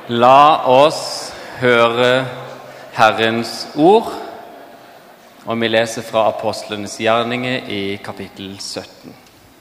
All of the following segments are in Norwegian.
La oss høre Herrens ord, og vi leser fra Apostlenes gjerninger i kapittel 17.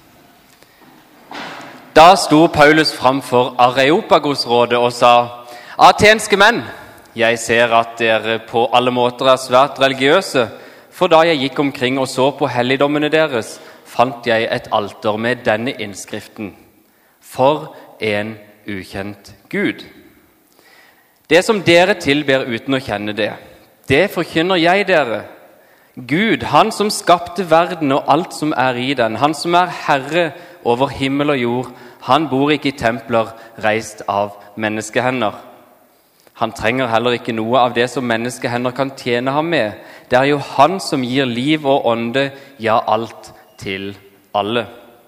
Da sto Paulus framfor Areopagosrådet og sa: «Atenske menn, jeg ser at dere på alle måter er svært religiøse, for da jeg gikk omkring og så på helligdommene deres, fant jeg et alter med denne innskriften: For en ukjent Gud. Det som dere tilber uten å kjenne det, det forkynner jeg dere. Gud, han som skapte verden og alt som er i den, han som er herre over himmel og jord, han bor ikke i templer reist av menneskehender. Han trenger heller ikke noe av det som menneskehender kan tjene ham med. Det er jo han som gir liv og ånde, ja, alt til alle.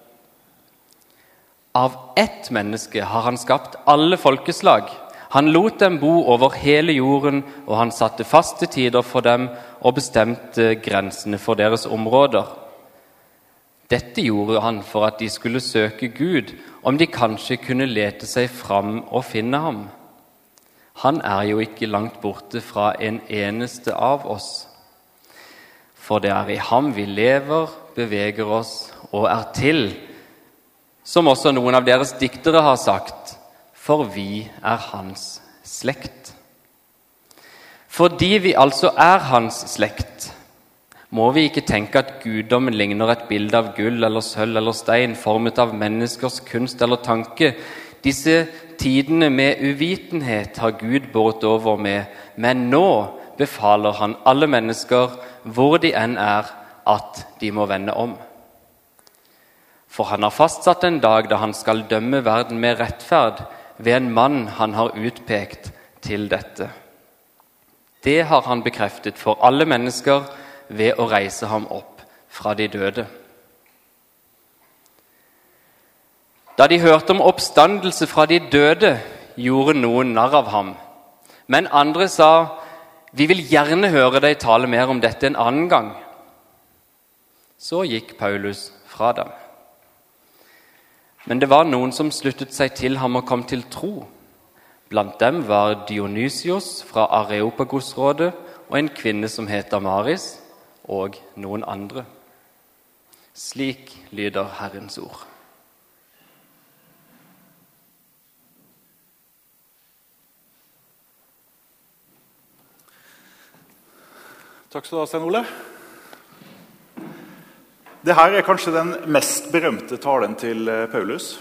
Av ett menneske har han skapt alle folkeslag. Han lot dem bo over hele jorden, og han satte faste tider for dem og bestemte grensene for deres områder. Dette gjorde han for at de skulle søke Gud, om de kanskje kunne lete seg fram og finne ham. Han er jo ikke langt borte fra en eneste av oss. For det er i ham vi lever, beveger oss og er til, som også noen av deres diktere har sagt, for vi er hans slekt. Fordi vi altså er hans slekt, må vi ikke tenke at guddommen ligner et bilde av gull eller sølv eller stein, formet av menneskers kunst eller tanke. Disse tidene med uvitenhet har Gud båret over med, men nå befaler han alle mennesker, hvor de enn er, at de må vende om. For han har fastsatt en dag da han skal dømme verden med rettferd, ved en mann han har utpekt til dette. Det har han bekreftet for alle mennesker ved å reise ham opp fra de døde. Da de hørte om oppstandelse fra de døde, gjorde noen narr av ham. Men andre sa: «Vi vil gjerne høre deg tale mer om dette en annen gang.» Så gikk Paulus fra dem. Men det var noen som sluttet seg til ham og kom til tro. Blant dem var Dionysios fra Areopagosrådet og en kvinne som het Damaris, og noen andre. Slik lyder Herrens ord. Takk skal du ha, Stein Ole. Dette er kanskje den mest berømte talen til Paulus.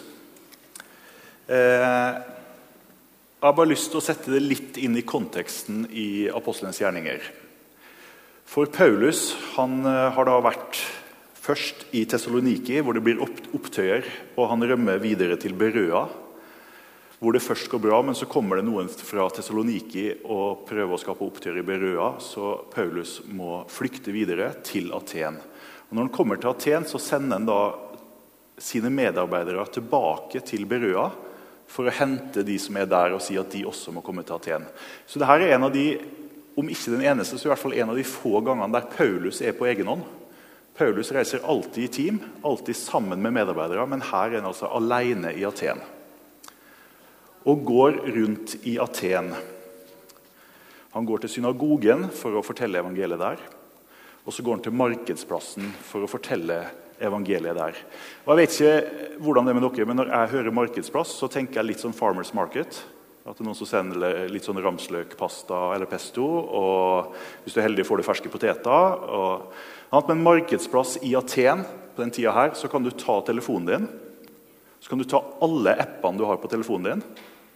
Jeg har bare lyst til å sette det litt inn i konteksten i Apostlenes gjerninger. For Paulus, han har da vært først i Thessaloniki, hvor det blir opptøyer, og han rømmer videre til Berøa, hvor det først går bra, men så kommer det noen fra Thessaloniki og prøver å skape opptøyer i Berøa, så Paulus må flykte videre til Aten. Og når han kommer til Aten, så sender han da sine medarbeidere tilbake til Berøa for å hente de som er der og si at de også må komme til Aten. Så dette er en av de, om ikke den eneste, så i hvert fall en av de få gangene der Paulus er på egen hånd. Paulus reiser alltid i team, alltid sammen med medarbeidere, men her er han altså alene i Aten. Og går rundt i Aten. Han går til synagogen for å fortelle evangeliet der. Og så går han til markedsplassen for å fortelle evangeliet der. Og jeg vet ikke hvordan det er med dere, men når jeg hører markedsplass, så tenker jeg litt sånn farmers market. At det er noen som sender litt sånn ramsløkpasta eller pesto, og hvis du er heldig får du ferske poteter. Men markedsplass i Aten, på den tiden her, så kan du ta telefonen din, så kan du ta alle appene du har på telefonen din,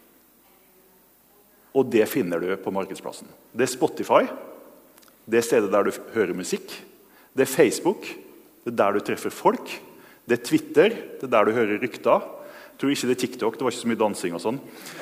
og det finner du på markedsplassen. Det er Spotify, det er stedet der du hører musikk, det er Facebook, det er der du treffer folk, det er Twitter, det er der du hører rykter. Jeg tror ikke det er TikTok, det var ikke så mye dansing og sånn.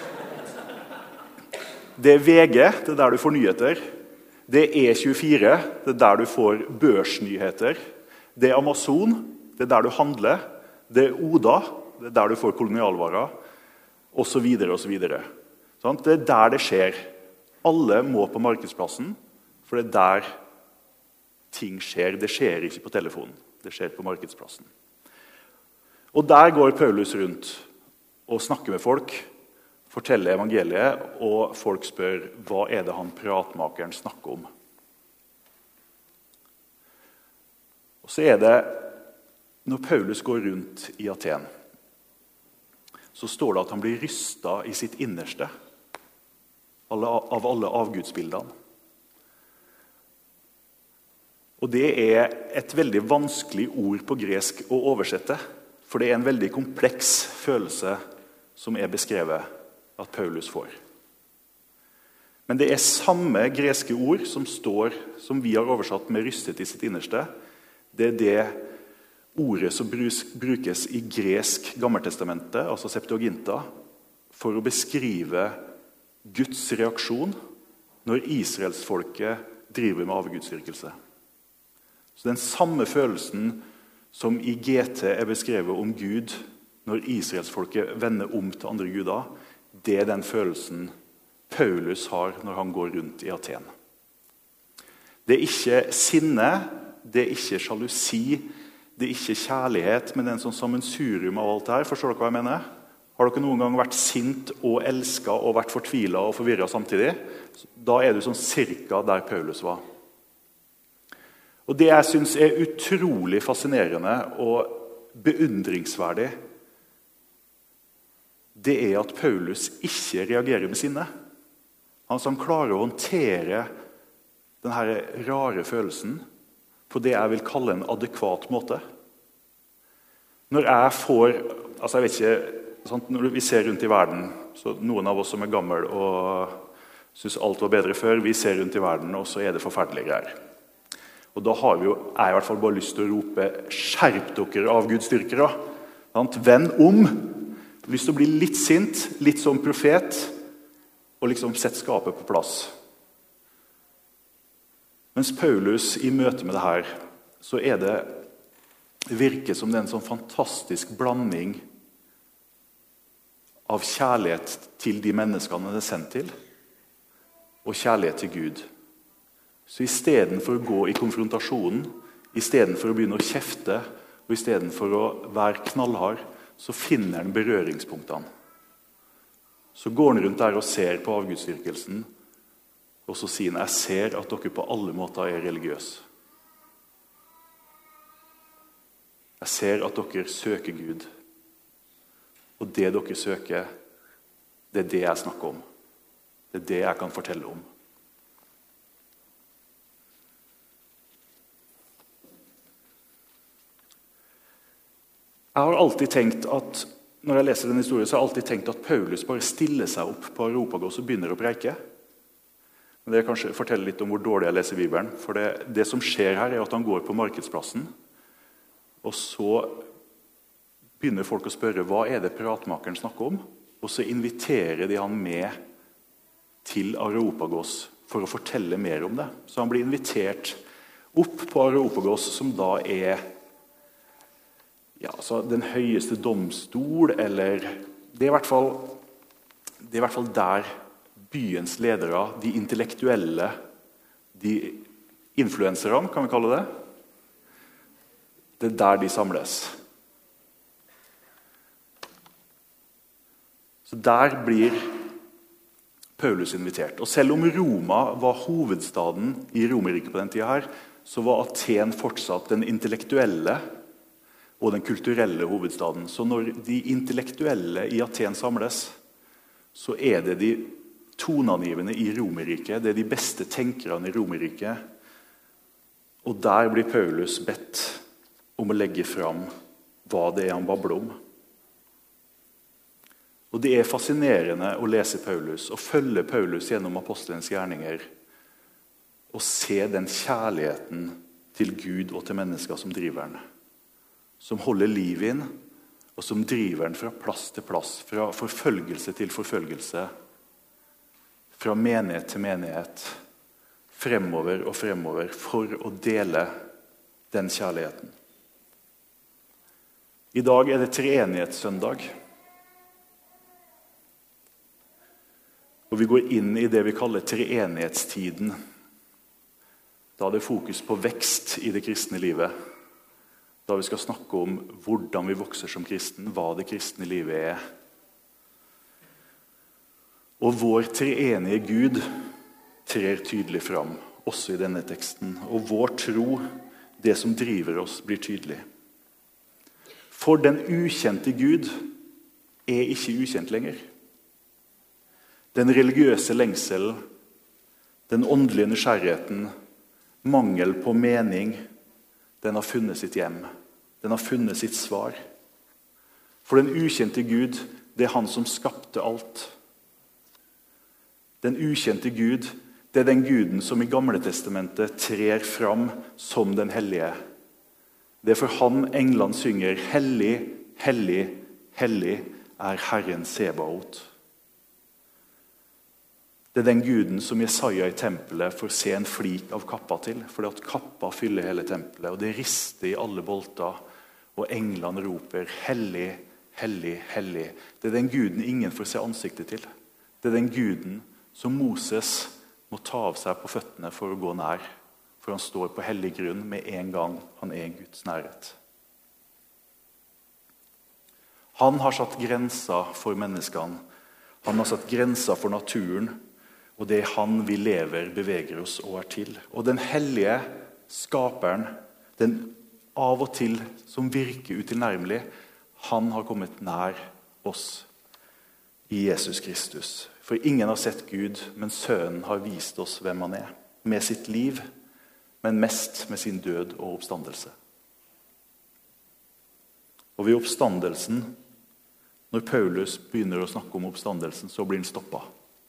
Det er VG, det er der du får nyheter. Det er E24, det er der du får børsnyheter. Det er Amazon, det er der du handler. Det er Oda, det er der du får kolonialvarer, og så videre og så videre. Det er der det skjer. Alle må på markedsplassen, for det er der ting skjer. Det skjer ikke på telefonen, det skjer på markedsplassen. Og der går Paulus rundt og snakker med folk forteller evangeliet, og folk spør hva er det han pratmakeren snakker om. Og så er det, når Paulus går rundt i Aten, så står det at han blir rystet i sitt innerste av alle avgudsbildene. Og det er et veldig vanskelig ord på gresk å oversette, for det er en veldig kompleks følelse som er beskrevet at Paulus får. Men det er samme greske ord som vi har oversatt med rystet i sitt innerste. Det er det ordet som brukes i gresk gammeltestamentet, altså Septuaginta, for å beskrive Guds reaksjon når Israelsfolket driver med avgudsdyrkelse. Så den samme følelsen som i GT er beskrevet om Gud når Israelsfolket vender om til andre guder, det er den følelsen Paulus har når han går rundt i Aten. Det er ikke sinne, det er ikke sjalusi, det er ikke kjærlighet, men det er en sånn sammensurium av alt det her. Forstår dere hva jeg mener? Har dere noen gang vært sint og elsket og vært fortvilet og forvirret samtidig? Da er du sånn cirka der Paulus var. Og det jeg synes er utrolig fascinerende og beundringsverdig, det er at Paulus ikke reagerer med sinne. Han klarer å håndtere denne rare følelsen på det jeg vil kalle en adekvat måte. Når jeg får, jeg vet ikke, når vi ser rundt i verden, så noen av oss som er gammel og synes alt var bedre før, vi ser rundt i verden, og så er det forferdelige greier. Og da har jeg i hvert fall bare lyst til å rope, skjerp dere av Gudsdyrkere. Vend om, lyst til å bli litt sint, litt som profet, og liksom sett skapet på plass. Mens Paulus i møte med det her, så er det virker som det er en sånn fantastisk blanding av kjærlighet til de menneskene det er sendt til, og kjærlighet til Gud. Så i stedet for å gå i konfrontasjonen, i stedet for å begynne å kjefte, og i stedet for å være knallhard, så finner han berøringspunktene. Så går han rundt der og ser på avgudsdyrkelsen, og så sier han, jeg ser at dere på alle måter er religiøse. Jeg ser at dere søker Gud. Og det dere søker, det er det jeg snakker om. Det er det jeg kan fortelle om. Jeg har alltid tenkt at, når jeg leser den historien, så har jeg alltid tenkt at Paulus bare stiller seg opp på Areopagos og begynner å preike. Men det kanskje forteller litt om hvor dårlig jeg leser Bibelen. For det som skjer her er at han går på markedsplassen, og så begynner folk å spørre hva er det pratmakeren snakker om, og så inviterer de han med til Areopagos for å fortelle mer om det. Så han blir invitert opp på Areopagos, som da er så den høyeste domstol, eller det er i hvert fall der byens ledere, de intellektuelle, de influenserne, kan vi kalle det. Det er der de samles. Så der blir Paulus invitert. Og selv om Roma var hovedstaden i Romerriket på den tiden her, så var Aten fortsatt den intellektuelle og den kulturelle hovedstaden. Så når de intellektuelle i Aten samles, så er det de toneangivende i Romerriket, det er de beste tenkerne i Romerriket. Og der blir Paulus bedt om å legge fram hva det er han babler om. Og det er fascinerende å lese Paulus, og følge Paulus gjennom apostelens gjerninger, og se den kjærligheten til Gud og til mennesker som driver den. Som holder liv inn, og som driver den fra plass til plass, fra forfølgelse til forfølgelse, fra menighet til menighet, fremover og fremover, for å dele den kjærligheten. I dag er det treenighetssøndag. Og vi går inn i det vi kaller treenighetstiden. Da er det fokus på vekst i det kristne livet. Da vi skal snakke om hvordan vi vokser som kristen, hva det kristne livet er. Og vår treenige Gud trer tydelig fram, også i denne teksten. Og vår tro, det som driver oss, blir tydelig. For den ukjente Gud er ikke ukjent lenger. Den religiøse lengselen, den åndelige nysgjerrigheten, mangel på mening, den har funnet sitt hjem. Den har funnet sitt svar. For den ukjente Gud, det er han som skapte alt. Den ukjente Gud, det er den guden som i Gamle testamentet trer fram som den hellige. Det er for han englene synger, hellig, hellig, hellig er Herren Sebaot. Det er den guden som Jesaja i tempelet får se en flik av kappa til, fordi at kappa fyller hele tempelet, og det rister i alle bolter, og englene roper, hellig, hellig, hellig. Det er den guden ingen får se ansiktet til. Det er den guden som Moses må ta av seg på føttene for å gå nær, for han står på hellig grunn med en gang han er i Guds nærhet. Han har satt grenser for menneskene, han har satt grenser for naturen, og det er han vi lever, beveger oss og er til. Og den hellige skaperen, den av og til som virker utilnærmelig, han har kommet nær oss i Jesus Kristus. For ingen har sett Gud, men Sønnen har vist oss hvem han er. Med sitt liv, men mest med sin død og oppstandelse. Og ved oppstandelsen, når Paulus begynner å snakke om oppstandelsen, så blir han stoppet.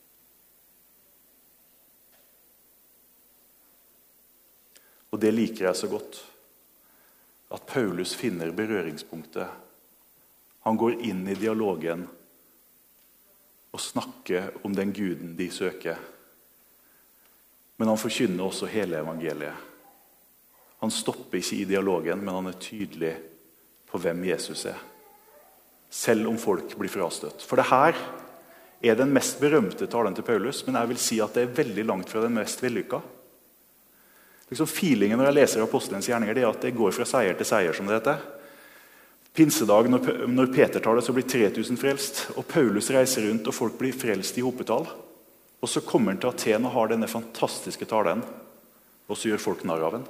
Og det liker jeg så godt. At Paulus finner berøringspunktet. Han går inn i dialogen og snakker om den guden de søker. Men han forkynner også hele evangeliet. Han stopper ikke i dialogen, men han er tydelig på hvem Jesus er. Selv om folk blir frastøtt. For det her er den mest berømte talen til Paulus, men jeg vil si at det er veldig langt fra den mest vellykka. Liksom feelingen når jeg leser Apostelens gjerninger, det er at det går fra seier til seier, som det heter. Pinsedag, når Peter tar det, så blir 3000 frelst, og Paulus reiser rundt, og folk blir frelst i hopetall. Og så kommer han til Aten og har denne fantastiske talen, og så gjør folk narr av den.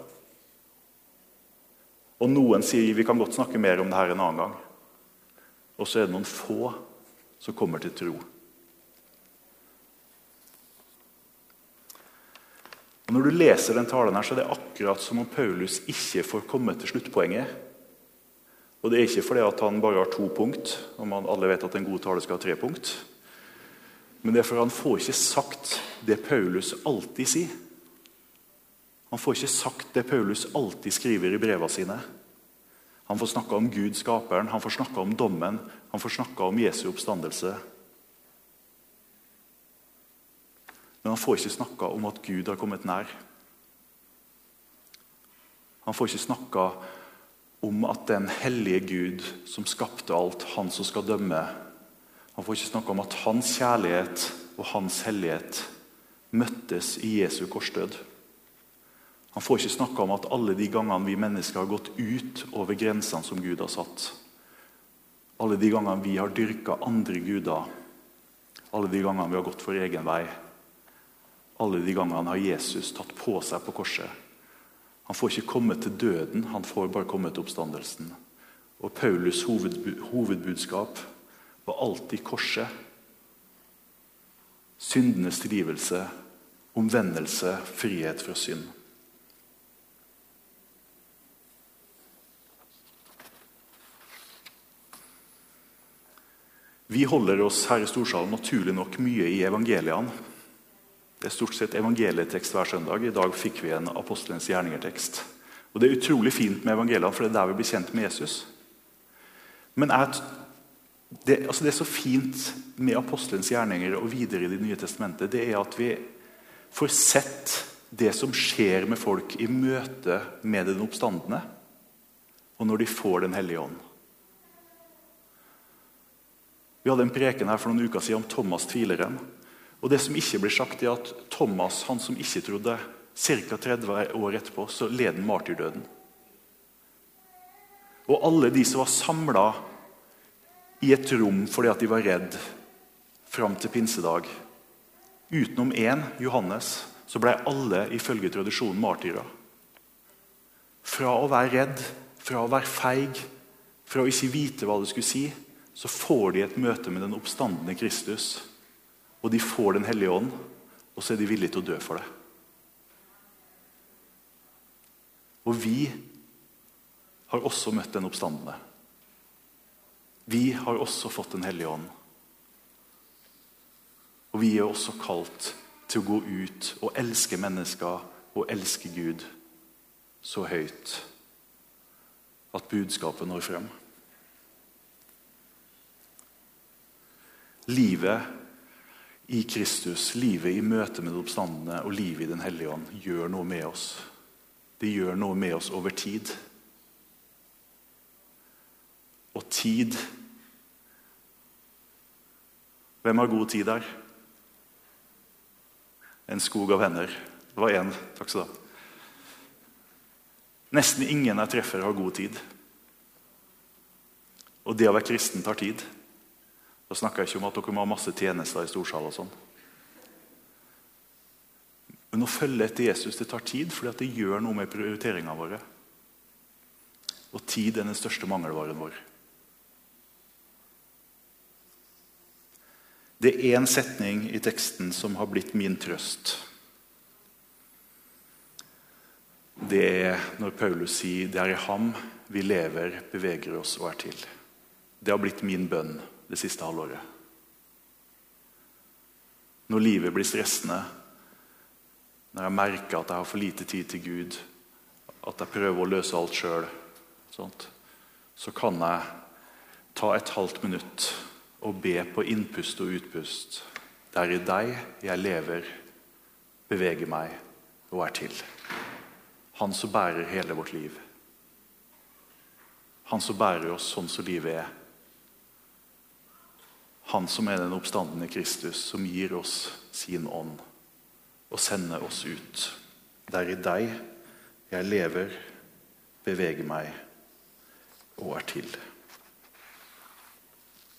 Og noen sier, vi kan godt snakke mer om det her en annen gang. Og så er det noen få som kommer til tro. Og når du leser den talen her, så er det akkurat som om Paulus ikke får komme til sluttpoenget. Og det er ikke fordi at han bare har 2 punkt, og man alle vet at en god tale skal ha 3 punkt. Men det er fordi han får ikke sagt det Paulus alltid sier. Han får ikke sagt det Paulus alltid skriver i brevene sine. Han får snakke om Gud skaperen, han får snakke om dommen, han får snakke om Jesu oppstandelse. Men han får ikke snakke om at Gud har kommet nær. Han får ikke snakke om at den hellige Gud som skapte alt, han som skal dømme. Han får ikke snakke om at hans kjærlighet og hans hellighet møttes i Jesu korsdød. Han får ikke snakke om at alle de gangene vi mennesker har gått ut over grensene som Gud har satt, alle de gangene vi har dyrket andre guder, alle de gangene vi har gått for egen vei, alle de gangene har Jesus tatt på seg på korset. Han får ikke komme til døden, han får bare komme til oppstandelsen. Og Paulus hovedbudskap var alltid korset. Syndenes tilgivelse, omvendelse, frihet fra synd. Vi holder oss her i Storsalen naturlig nok mye i evangeliene. Det er stort sett evangelietekst hver søndag. I dag fikk vi en apostelens gjerninger-tekst. Og det er utrolig fint med evangeliene, for det er der vi blir kjent med Jesus. Men det er så fint med apostelens gjerninger og videre i Det nye testamentet, det er at vi får sett det som skjer med folk i møte med den oppstandende, og når de får den hellige ånd. Vi hadde en preken her for noen uker siden om Thomas tvileren. Og det som ikke blir sagt er at Thomas, han som ikke trodde, ca. 30 år etterpå, så led han martyrdøden. Og alle de som var samlet i et rom fordi at de var redd frem til pinsedag, Utenom én, Johannes, så ble alle ifølge tradisjonen martyrer. Fra å være redd, fra å være feig, fra å ikke vite hva det skulle si, så får de et møte med den oppstandende Kristus, og de får den hellige ånd, og så er de villige til å dø for det. Og vi har også møtt den oppstandende. Vi har også fått den hellige ånd. Og vi er også kalt til å gå ut og elske mennesker og elske Gud så høyt at budskapet når frem. Livet i Kristus, livet i møte med det oppstandende og livet i den hellige ånd gjør noe med oss. Det gjør noe med oss over tid. Og tid. Hvem har god tid her? En skog av hender. Det var en. Takk skal du ha. Nesten ingen jeg treffer har god tid. Og det å være kristen tar tid. Da snakker jeg ikke om at dere må ha masse tjenester i storsal og sånn. Men å følge etter Jesus, det tar tid, fordi at det gjør noe med prioriteringene våre. Og tid er den største mangelvaren vår. Det er en setning i teksten som har blitt min trøst. Det er når Paulus sier, det er i ham vi lever, beveger oss og er til. Det har blitt min bønn det siste halvåret. Når livet blir stressende, når jeg merker at jeg har for lite tid til Gud, at jeg prøver å løse alt selv, så kan jeg ta et halvt minutt og be på innpust og utpust. Det er i deg jeg lever, beveger meg og er til. Han som bærer hele vårt liv. Han som bærer oss sånn som livet er. Han som er den oppstandende Kristus, som gir oss sin ånd og sender oss ut. Det er i deg jeg lever, beveger meg og er til.